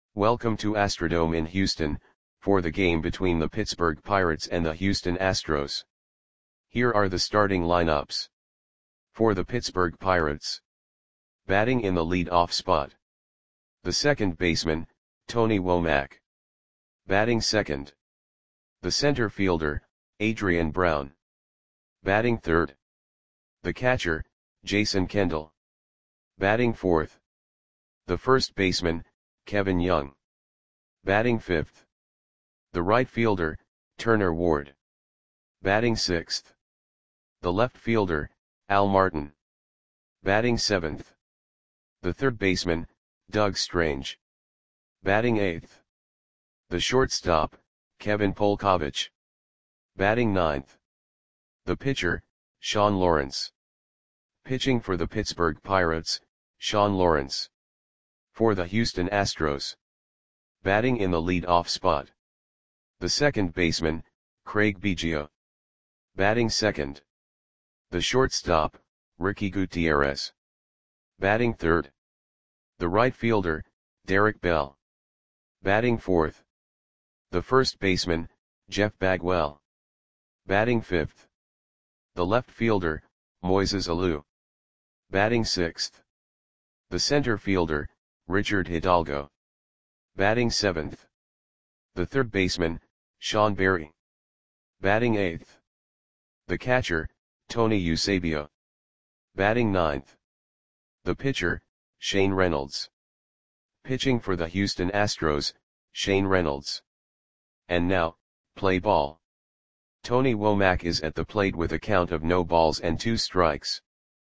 Welcome to Astrodome in Houston, for the game between the Pittsburgh Pirates and the Houston Astros. Here are the starting lineups. For the Pittsburgh Pirates. Batting in the lead-off spot. The second baseman, Tony Womack. Batting second. The center fielder, Adrian Brown. Batting third. The catcher, Jason Kendall. Batting fourth. The first baseman, Kevin Young. Batting fifth. The right fielder, Turner Ward. Batting sixth. The left fielder, Al Martin. Batting seventh. The third baseman, Doug Strange. Batting eighth. The shortstop, Kevin Polkovich. Batting ninth. The pitcher, Sean Lawrence. Pitching for the Pittsburgh Pirates, Sean Lawrence. For the Houston Astros. Batting in the lead-off spot. The second baseman, Craig Biggio. Batting second. The shortstop, Ricky Gutierrez. Batting third. The right fielder, Derek Bell. Batting fourth. The first baseman, Jeff Bagwell. Batting fifth. The left fielder, Moises Alou. Batting sixth. The center fielder, Richard Hidalgo. Batting seventh. The third baseman, Sean Berry. Batting eighth. The catcher, Tony Eusebio. Batting ninth. The pitcher, Shane Reynolds. Pitching for the Houston Astros, Shane Reynolds. And now, play ball. Tony Womack is at the plate with a count of no balls and 2 strikes.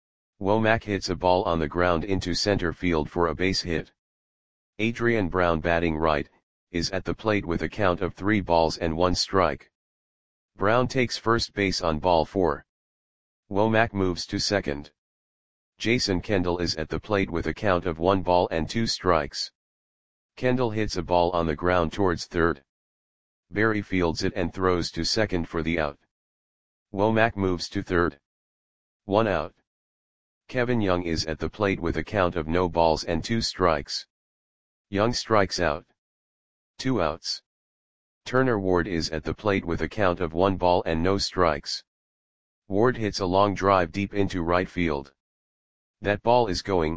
Womack hits a ball on the ground into center field for a base hit. Adrian Brown, batting right, is at the plate with a count of 3 balls and 1 strike. Brown takes first base on ball 4. Womack moves to second. Jason Kendall is at the plate with a count of 1 ball and 2 strikes. Kendall hits a ball on the ground towards third. Berry fields it and throws to second for the out. Womack moves to third. 1 out. Kevin Young is at the plate with a count of no balls and 2 strikes. Young strikes out. 2 outs. Turner Ward is at the plate with a count of 1 ball and no strikes. Ward hits a long drive deep into right field. That ball is gone.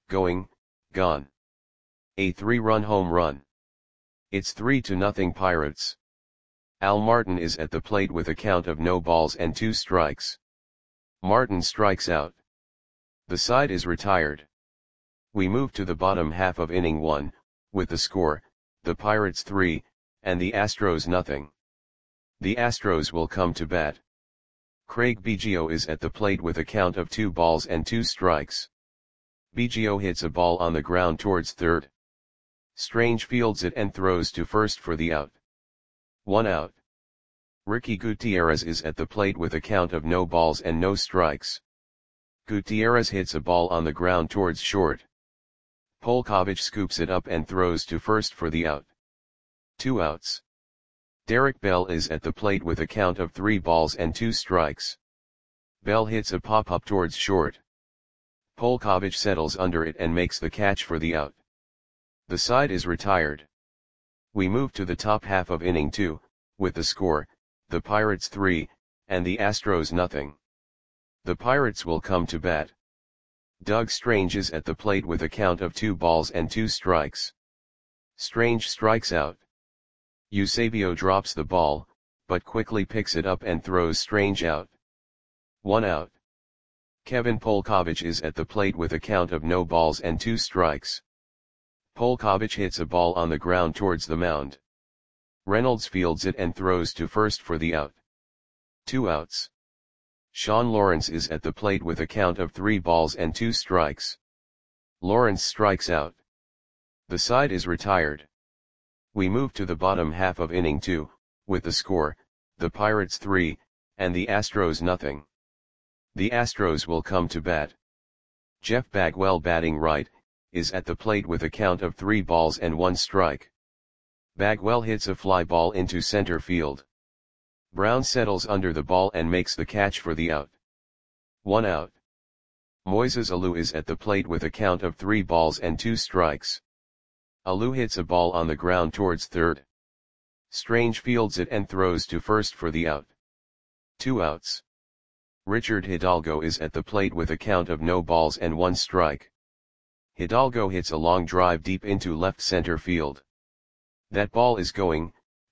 A 3-run home run. It's 3-0 Pirates. Al Martin is at the plate with a count of no balls and 2 strikes. Martin strikes out. The side is retired. We move to the bottom half of inning 1, with the score, the Pirates 3, and the Astros nothing. The Astros will come to bat. Craig Biggio is at the plate with a count of 2 balls and 2 strikes. Biggio hits a ball on the ground towards third. Strange fields it and throws to first for the out. 1 out. Ricky Gutierrez is at the plate with a count of no balls and no strikes. Gutierrez hits a ball on the ground towards short. Polkovich scoops it up and throws to first for the out. 2 outs. Derek Bell is at the plate with a count of 3 balls and 2 strikes. Bell hits a pop-up towards short. Polkovich settles under it and makes the catch for the out. The side is retired. We move to the top half of inning 2, with the score, the Pirates 3, and the Astros nothing. The Pirates will come to bat. Doug Strange is at the plate with a count of 2 balls and 2 strikes. Strange strikes out. Eusebio drops the ball, but quickly picks it up and throws Strange out. 1 out. Kevin Polkovich is at the plate with a count of no balls and 2 strikes. Polkovich hits a ball on the ground towards the mound. Reynolds fields it and throws to first for the out. 2 outs. Sean Lawrence is at the plate with a count of 3 balls and 2 strikes. Lawrence strikes out. The side is retired. We move to the bottom half of inning 2, with the score, the Pirates 3, and the Astros nothing. The Astros will come to bat. Jeff Bagwell, batting right, is at the plate with a count of 3 balls and 1 strike. Bagwell hits a fly ball into center field. Brown settles under the ball and makes the catch for the out. 1 out. Moises Alou is at the plate with a count of 3 balls and 2 strikes. Alou hits a ball on the ground towards third. Strange fields it and throws to first for the out. 2 outs. Richard Hidalgo is at the plate with a count of no balls and 1 strike. Hidalgo hits a long drive deep into left center field. That ball is going,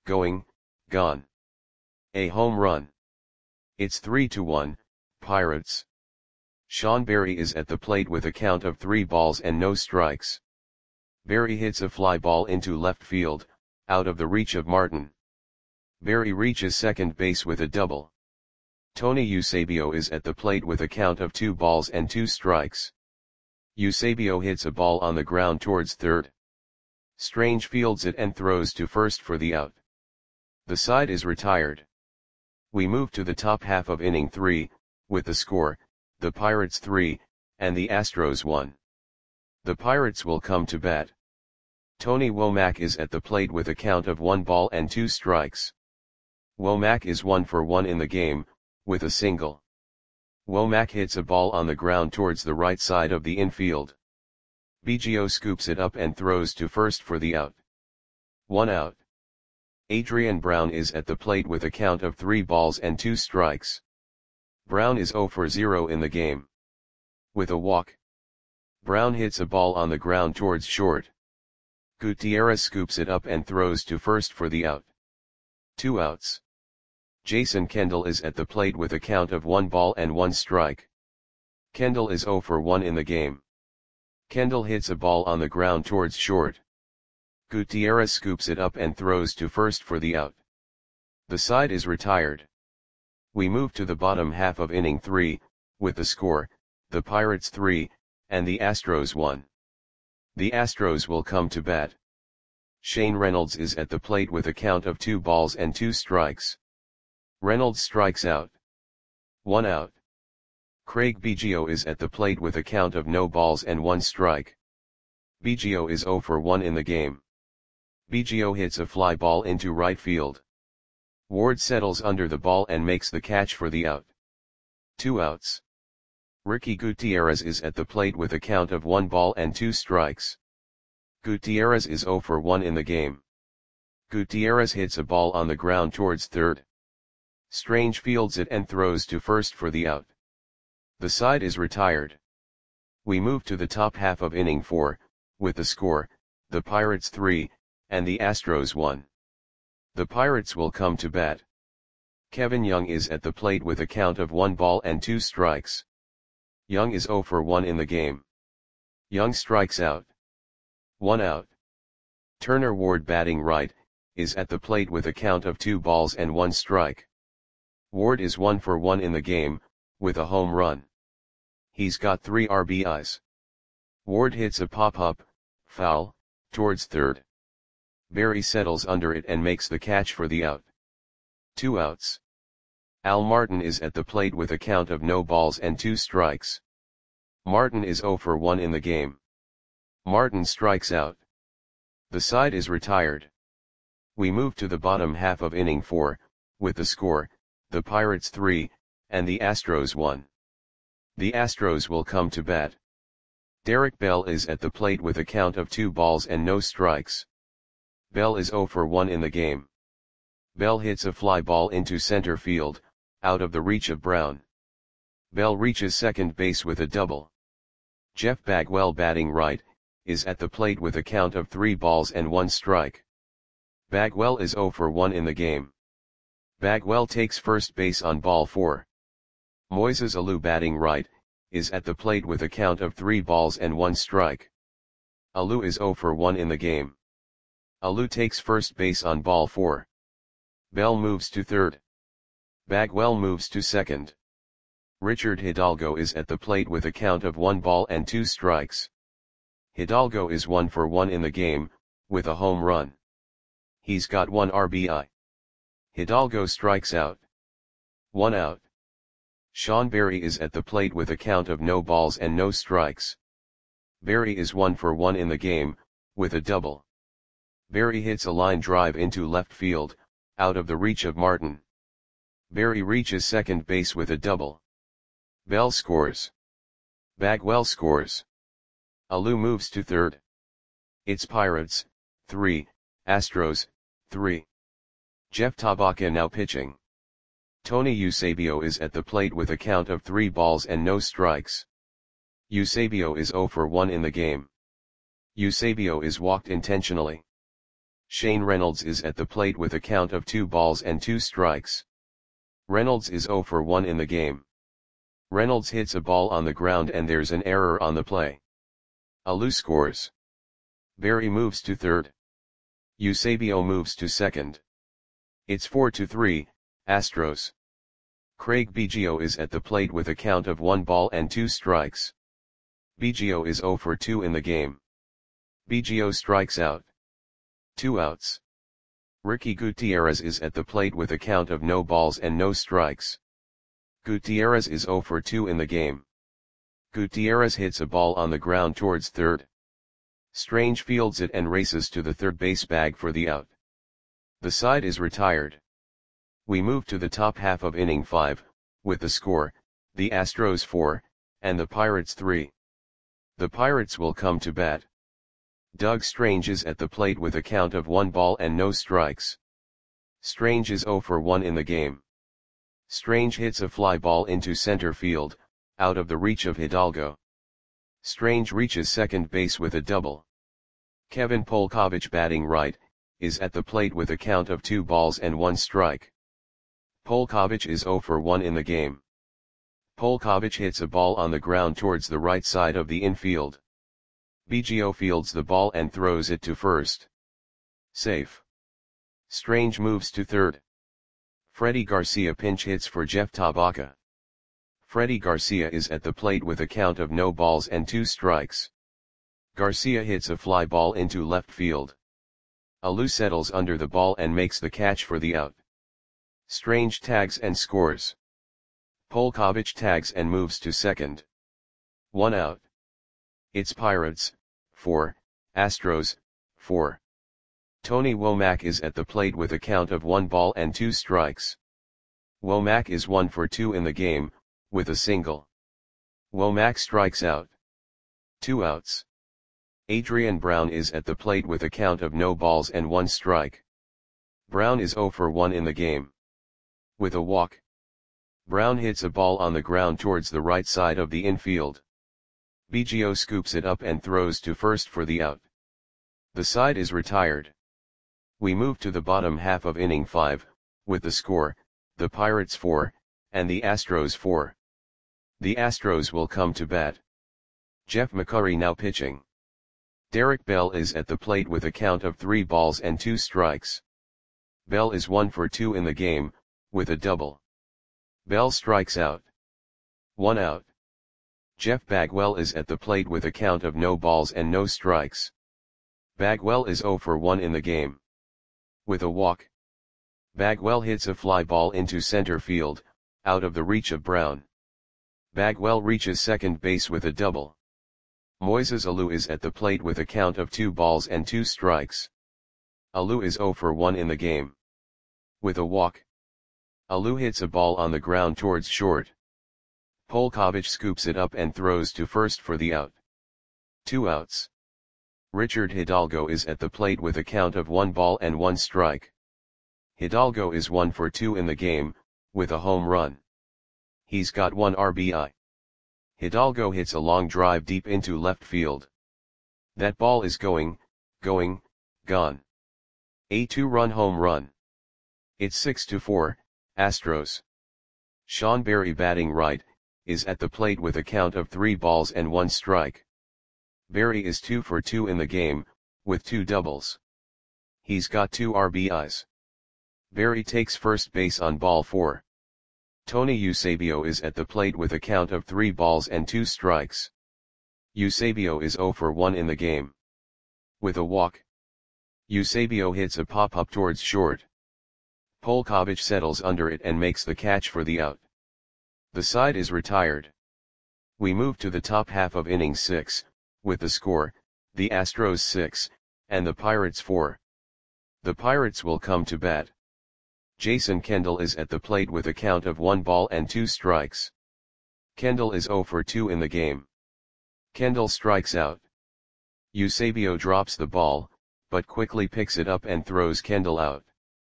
gone. A home run. It's 3-1, Pirates. Sean Berry is at the plate with a count of 3 balls and no strikes. Berry hits a fly ball into left field, out of the reach of Martin. Berry reaches second base with a double. Tony Eusebio is at the plate with a count of 2 balls and 2 strikes. Eusebio hits a ball on the ground towards third. Strange fields it and throws to first for the out. The side is retired. We move to the top half of inning 3, with the score, the Pirates 3, and the Astros 1. The Pirates will come to bat. Tony Womack is at the plate with a count of 1 ball and 2 strikes. Womack is 1 for 1 in the game, with a single. Womack hits a ball on the ground towards the right side of the infield. Biggio scoops it up and throws to first for the out. 1 out. Adrian Brown is at the plate with a count of 3 balls and 2 strikes. Brown is 0 for 0 in the game. With a walk. Brown hits a ball on the ground towards short. Gutierrez scoops it up and throws to first for the out. 2 outs. Jason Kendall is at the plate with a count of 1 ball and 1 strike. Kendall is 0 for 1 in the game. Kendall hits a ball on the ground towards short. Gutierrez scoops it up and throws to first for the out. The side is retired. We move to the bottom half of inning 3, with the score, the Pirates 3, and the Astros 1. The Astros will come to bat. Shane Reynolds is at the plate with a count of 2 balls and 2 strikes. Reynolds strikes out. 1 out. Craig Biggio is at the plate with a count of no balls and 1 strike. Biggio is 0 for 1 in the game. Biggio hits a fly ball into right field. Ward settles under the ball and makes the catch for the out. 2 outs. Ricky Gutierrez is at the plate with a count of 1 ball and 2 strikes. Gutierrez is 0 for 1 in the game. Gutierrez hits a ball on the ground towards third. Strange fields it and throws to first for the out. The side is retired. We move to the top half of inning 4, with the score, the Pirates 3, and the Astros 1. The Pirates will come to bat. Kevin Young is at the plate with a count of 1 ball and 2 strikes. Young is 0 for 1 in the game. Young strikes out. 1 out. Turner Ward, batting right, is at the plate with a count of 2 balls and 1 strike. Ward is 1 for 1 in the game, with a home run. He's got 3 RBIs. Ward hits a pop-up, foul, towards third. Berry settles under it and makes the catch for the out. 2 outs. Al Martin is at the plate with a count of no balls and 2 strikes. Martin is 0 for 1 in the game. Martin strikes out. The side is retired. We move to the bottom half of inning 4, with the score, the Pirates 3, and the Astros 1. The Astros will come to bat. Derek Bell is at the plate with a count of 2 balls and no strikes. Bell is 0 for 1 in the game. Bell hits a fly ball into center field, out of the reach of Brown. Bell reaches second base with a double. Jeff Bagwell, batting right, is at the plate with a count of 3 balls and 1 strike. Bagwell is 0 for 1 in the game. Bagwell takes first base on ball 4. Moises Alou, batting right, is at the plate with a count of 3 balls and 1 strike. Alou is 0 for 1 in the game. Alou takes first base on ball 4. Bell moves to third. Bagwell moves to second. Richard Hidalgo is at the plate with a count of 1 ball and 2 strikes. Hidalgo is 1 for 1 in the game, with a home run. He's got 1 RBI. Hidalgo strikes out. 1 out. Sean Berry is at the plate with a count of no balls and no strikes. Berry is 1 for 1 in the game, with a double. Berry hits a line drive into left field, out of the reach of Martin. Berry reaches second base with a double. Bell scores. Bagwell scores. Alou moves to third. It's Pirates, 3, Astros, 3. Jeff Tabaka now pitching. Tony Eusebio is at the plate with a count of 3 balls and no strikes. Eusebio is 0 for 1 in the game. Eusebio is walked intentionally. Shane Reynolds is at the plate with a count of 2 balls and 2 strikes. Reynolds is 0 for 1 in the game. Reynolds hits a ball on the ground and there's an error on the play. Alou scores. Berry moves to third. Eusebio moves to second. It's 4-3, Astros. Craig Biggio is at the plate with a count of 1 ball and 2 strikes. Biggio is 0 for 2 in the game. Biggio strikes out. 2 outs. Ricky Gutierrez is at the plate with a count of no balls and no strikes. Gutierrez is 0 for 2 in the game. Gutierrez hits a ball on the ground towards third. Strange fields it and races to the third base bag for the out. The side is retired. We move to the top half of inning 5, with the score, the Astros 4, and the Pirates 3. The Pirates will come to bat. Doug Strange is at the plate with a count of 1 ball and no strikes. Strange is 0 for 1 in the game. Strange hits a fly ball into center field, out of the reach of Hidalgo. Strange reaches second base with a double. Kevin Polkovich, batting right, is at the plate with a count of 2 balls and 1 strike. Polkovich is 0 for 1 in the game. Polkovich hits a ball on the ground towards the right side of the infield. Biggio fields the ball and throws it to first. Safe. Strange moves to third. Freddie Garcia pinch hits for Jeff Tabaka. Freddie Garcia is at the plate with a count of no balls and 2 strikes. Garcia hits a fly ball into left field. Alou settles under the ball and makes the catch for the out. Strange tags and scores. Polkovich tags and moves to second. 1 out. It's Pirates, 4, Astros, 4. Tony Womack is at the plate with a count of 1 ball and 2 strikes. Womack is 1 for 2 in the game, with a single. Womack strikes out. 2 outs. Adrian Brown is at the plate with a count of no balls and 1 strike. Brown is 0 for 1 in the game. With a walk. Brown hits a ball on the ground towards the right side of the infield. Biggio scoops it up and throws to first for the out. The side is retired. We move to the bottom half of inning 5, with the score, the Pirates 4, and the Astros 4. The Astros will come to bat. Jeff McCurry now pitching. Derek Bell is at the plate with a count of 3 balls and 2 strikes. Bell is 1 for 2 in the game, with a double. Bell strikes out. 1 out. Jeff Bagwell is at the plate with a count of no balls and no strikes. Bagwell is 0 for 1 in the game. With a walk. Bagwell hits a fly ball into center field, out of the reach of Brown. Bagwell reaches second base with a double. Moises Alou is at the plate with a count of 2 balls and 2 strikes. Alou is 0 for 1 in the game. With a walk. Alou hits a ball on the ground towards short. Polkovich scoops it up and throws to first for the out. 2 outs. Richard Hidalgo is at the plate with a count of 1 ball and 1 strike. Hidalgo is 1 for 2 in the game, with a home run. He's got 1 RBI. Hidalgo hits a long drive deep into left field. That ball is gone. A 2-run home run. It's 6-4, Astros. Sean Berry, batting right, is at the plate with a count of 3 balls and 1 strike. Berry is 2 for 2 in the game, with 2 doubles. He's got 2 RBIs. Berry takes first base on ball 4. Tony Eusebio is at the plate with a count of 3 balls and 2 strikes. Eusebio is 0 for 1 in the game. With a walk. Eusebio hits a pop-up towards short. Polkovich settles under it and makes the catch for the out. The side is retired. We move to the top half of inning 6, with the score, the Astros 6, and the Pirates 4. The Pirates will come to bat. Jason Kendall is at the plate with a count of 1 ball and 2 strikes. Kendall is 0 for 2 in the game. Kendall strikes out. Eusebio drops the ball, but quickly picks it up and throws Kendall out.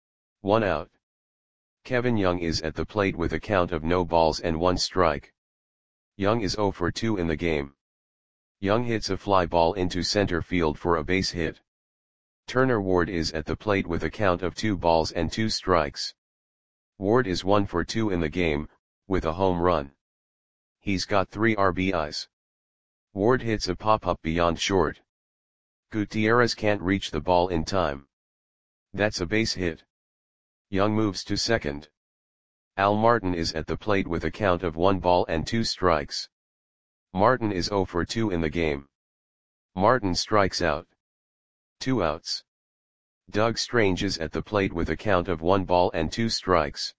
1 out. Kevin Young is at the plate with a count of no balls and 1 strike. Young is 0 for 2 in the game. Young hits a fly ball into center field for a base hit. Turner Ward is at the plate with a count of 2 balls and 2 strikes. Ward is 1 for 2 in the game, with a home run. He's got 3 RBIs. Ward hits a pop-up beyond short. Gutierrez can't reach the ball in time. That's a base hit. Young moves to second. Al Martin is at the plate with a count of 1 ball and 2 strikes. Martin is 0 for 2 in the game. Martin strikes out. 2 outs. Doug Strange is at the plate with a count of 1 ball and 2 strikes.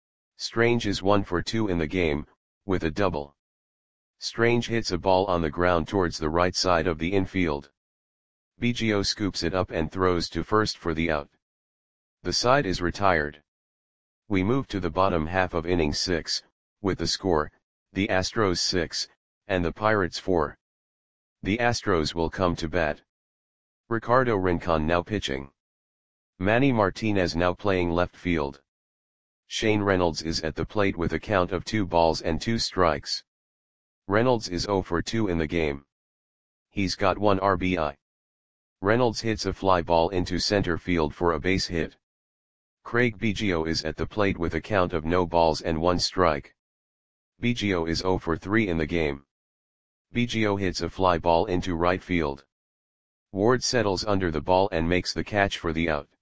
Strange is 1 for 2 in the game, with a double. Strange hits a ball on the ground towards the right side of the infield. Biggio scoops it up and throws to first for the out. The side is retired. We move to the bottom half of inning 6, with the score, the Astros 6, and the Pirates 4. The Astros will come to bat. Ricardo Rincon now pitching. Manny Martinez now playing left field. Shane Reynolds is at the plate with a count of 2 balls and 2 strikes. Reynolds is 0 for 2 in the game. He's got 1 RBI. Reynolds hits a fly ball into center field for a base hit. Craig Biggio is at the plate with a count of no balls and 1 strike. Biggio is 0 for 3 in the game. Biggio hits a fly ball into right field. Ward settles under the ball and makes the catch for the out.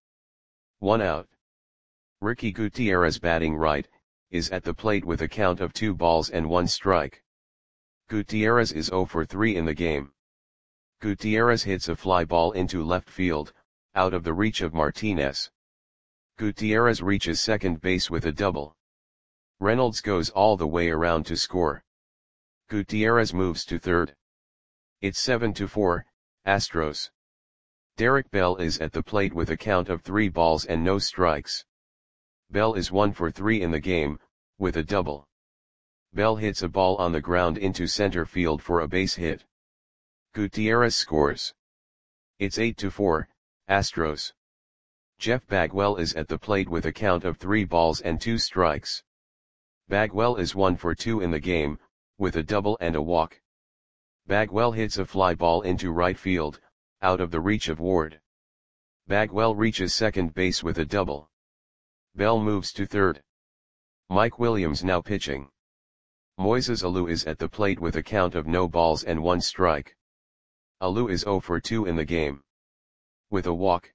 1 out. Ricky Gutierrez, batting right, is at the plate with a count of 2 balls and 1 strike. Gutierrez is 0 for 3 in the game. Gutierrez hits a fly ball into left field, out of the reach of Martinez. Gutierrez reaches second base with a double. Reynolds goes all the way around to score. Gutierrez moves to third. It's 7-4, Astros. Derek Bell is at the plate with a count of 3 balls and no strikes. Bell is 1 for 3 in the game, with a double. Bell hits a ball on the ground into center field for a base hit. Gutierrez scores. It's 8-4, Astros. Jeff Bagwell is at the plate with a count of 3 balls and 2 strikes. Bagwell is 1 for 2 in the game, with a double and a walk. Bagwell hits a fly ball into right field, out of the reach of Ward. Bagwell reaches second base with a double. Bell moves to third. Mike Williams now pitching. Moises Alou is at the plate with a count of no balls and 1 strike. Alou is 0 for 2 in the game. With a walk.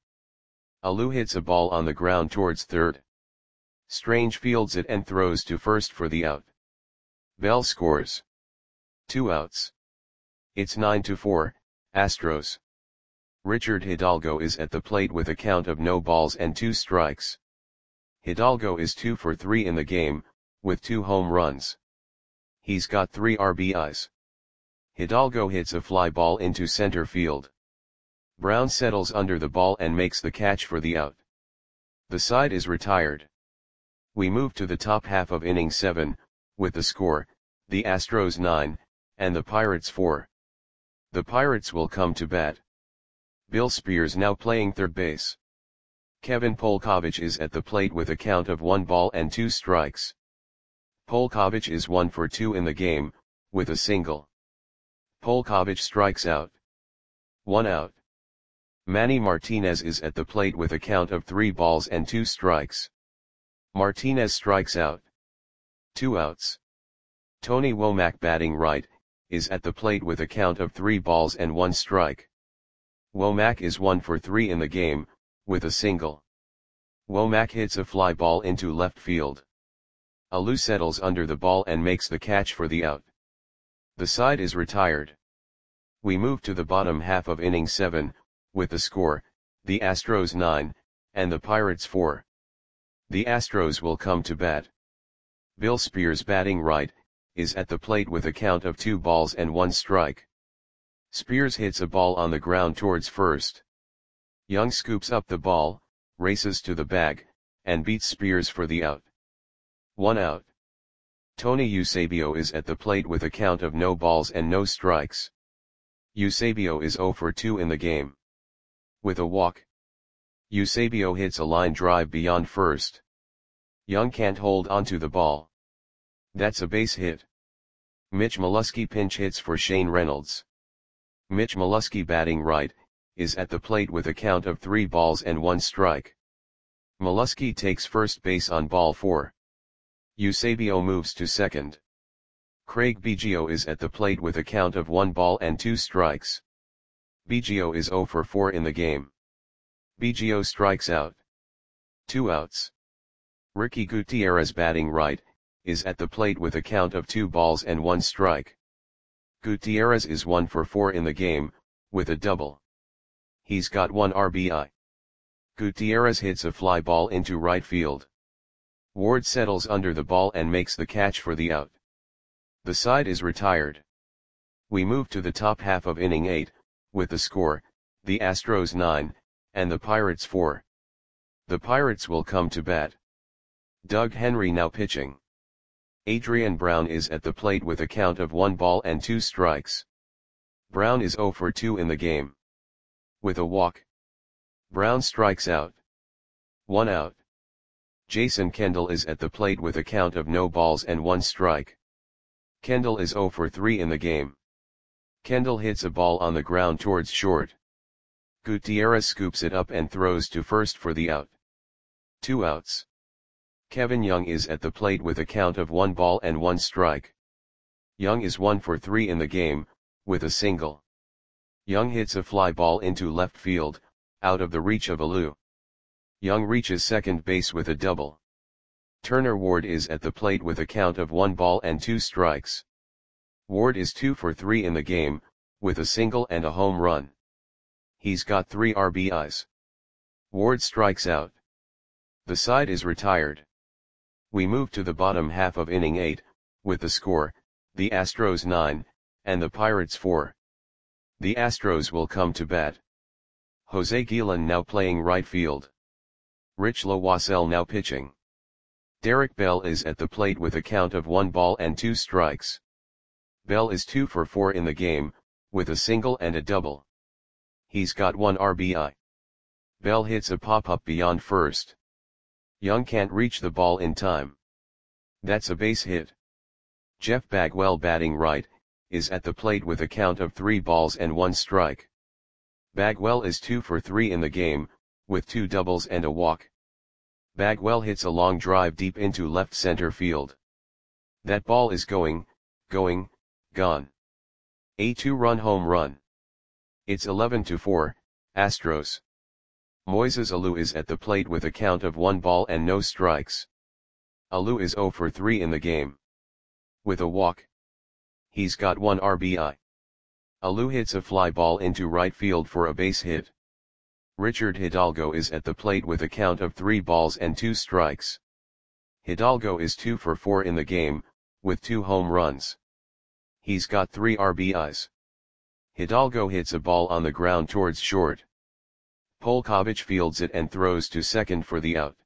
Alou hits a ball on the ground towards third. Strange fields it and throws to first for the out. Bell scores. 2 outs. It's 9-4, Astros. Richard Hidalgo is at the plate with a count of no balls and 2 strikes. Hidalgo is 2 for 3 in the game, with 2 home runs. He's got 3 RBIs. Hidalgo hits a fly ball into center field. Brown settles under the ball and makes the catch for the out. The side is retired. We move to the top half of inning 7, with the score, the Astros 9, and the Pirates 4. The Pirates will come to bat. Bill Spears now playing third base. Kevin Polkovich is at the plate with a count of 1 ball and 2 strikes. Polkovich is 1 for 2 in the game, with a single. Polkovich strikes out. 1 out. Manny Martinez is at the plate with a count of 3 balls and 2 strikes. Martinez strikes out. 2 outs. Tony Womack, batting right, is at the plate with a count of 3 balls and 1 strike. Womack is 1 for 3 in the game, with a single. Womack hits a fly ball into left field. Alou settles under the ball and makes the catch for the out. The side is retired. We move to the bottom half of inning 7, with the score, the Astros 9, and the Pirates 4. The Astros will come to bat. Bill Spears, batting right, is at the plate with a count of 2 balls and 1 strike. Spears hits a ball on the ground towards first. Young scoops up the ball, races to the bag, and beats Spears for the out. 1 out. Tony Eusebio is at the plate with a count of no balls and no strikes. Eusebio is 0 for 2 in the game. With a walk, Eusebio hits a line drive beyond first. Young can't hold onto the ball. That's a base hit. Mitch Molesky pinch hits for Shane Reynolds. Mitch Molesky, batting right, is at the plate with a count of 3 balls and 1 strike. Molesky takes first base on ball 4. Eusebio moves to second. Craig Biggio is at the plate with a count of 1 ball and 2 strikes. Biggio is 0 for 4 in the game. Biggio strikes out. 2 outs. Ricky Gutierrez, batting right, is at the plate with a count of 2 balls and 1 strike. Gutierrez is 1 for 4 in the game, with a double. He's got 1 RBI. Gutierrez hits a fly ball into right field. Ward settles under the ball and makes the catch for the out. The side is retired. We move to the top half of inning 8, with the score, the Astros 9, and the Pirates 4. The Pirates will come to bat. Doug Henry now pitching. Adrian Brown is at the plate with a count of 1 ball and 2 strikes. Brown is 0 for 2 in the game. With a walk, Brown strikes out. 1 out. Jason Kendall is at the plate with a count of no balls and 1 strike. Kendall is 0 for 3 in the game. Kendall hits a ball on the ground towards short. Gutierrez scoops it up and throws to first for the out. 2 outs. Kevin Young is at the plate with a count of 1 ball and 1 strike. Young is 1 for 3 in the game, with a single. Young hits a fly ball into left field, out of the reach of Alou. Young reaches second base with a double. Turner Ward is at the plate with a count of 1 ball and 2 strikes. Ward is 2 for 3 in the game, with a single and a home run. He's got 3 RBIs. Ward strikes out. The side is retired. We move to the bottom half of inning 8, with the score, the Astros 9, and the Pirates 4. The Astros will come to bat. Jose Guillen now playing right field. Rich Loisel now pitching. Derek Bell is at the plate with a count of 1 ball and 2 strikes. Bell is 2 for 4 in the game, with a single and a double. He's got 1 RBI. Bell hits a pop-up beyond first. Young can't reach the ball in time. That's a base hit. Jeff Bagwell, batting right, is at the plate with a count of 3 balls and 1 strike. Bagwell is 2 for 3 in the game, with 2 doubles and a walk. Bagwell hits a long drive deep into left center field. That ball is gone. A 2-run home run. It's 11-4, Astros. Moises Alou is at the plate with a count of 1 ball and no strikes. Alou is 0 for 3 in the game. With a walk, he's got 1 RBI. Alou hits a fly ball into right field for a base hit. Richard Hidalgo is at the plate with a count of 3 balls and 2 strikes. Hidalgo is 2 for 4 in the game, with 2 home runs. He's got 3 RBIs. Hidalgo hits a ball on the ground towards short. Polkovich fields it and throws to second for the out.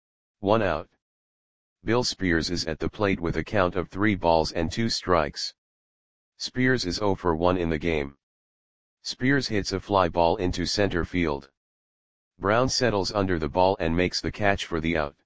1 out. Bill Spears is at the plate with a count of 3 balls and 2 strikes. Spears is 0 for 1 in the game. Spears hits a fly ball into center field. Brown settles under the ball and makes the catch for the out.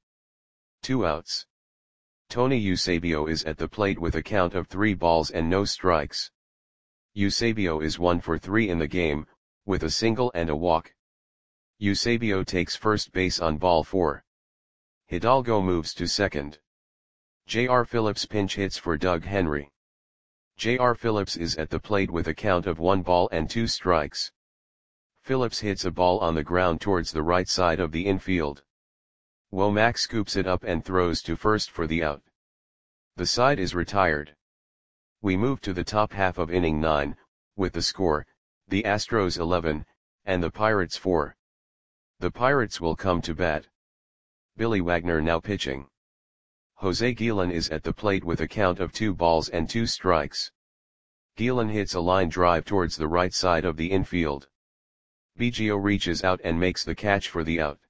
2 outs. Tony Eusebio is at the plate with a count of 3 balls and no strikes. Eusebio is 1 for 3 in the game, with a single and a walk. Eusebio takes first base on ball 4. Hidalgo moves to second. J.R. Phillips pinch hits for Doug Henry. J.R. Phillips is at the plate with a count of 1 ball and 2 strikes. Phillips hits a ball on the ground towards the right side of the infield. Womack scoops it up and throws to first for the out. The side is retired. We move to the top half of inning 9, with the score, the Astros 11, and the Pirates 4. The Pirates will come to bat. Billy Wagner now pitching. Jose Guillen is at the plate with a count of 2 balls and 2 strikes. Guillen hits a line drive towards the right side of the infield. Biggio reaches out and makes the catch for the out.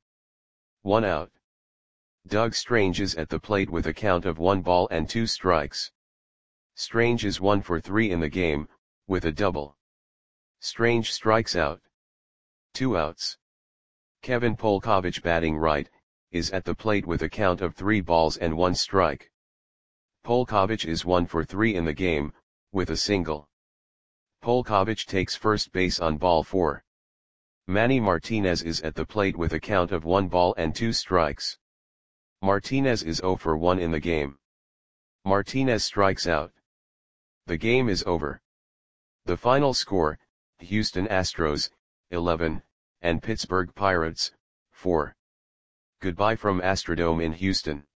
1 out. Doug Strange is at the plate with a count of 1 ball and 2 strikes. Strange is 1 for 3 in the game, with a double. Strange strikes out. 2 outs. Kevin Polkovich batting right, is at the plate with a count of 3 balls and 1 strike. Polkovich is 1 for 3 in the game, with a single. Polkovich takes first base on ball 4. Manny Martinez is at the plate with a count of 1 ball and 2 strikes. Martinez is 0 for 1 in the game. Martinez strikes out. The game is over. The final score, Houston Astros, 11, and Pittsburgh Pirates, 4. Goodbye from Astrodome in Houston.